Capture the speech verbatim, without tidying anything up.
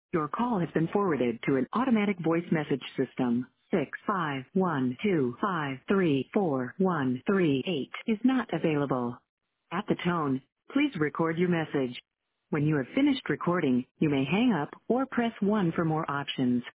Your call has been forwarded to an automatic voice message system. Six five one two five three four one three eight is not available. At the tone, please record your message. When you have finished recording, you may hang up or press one for more options.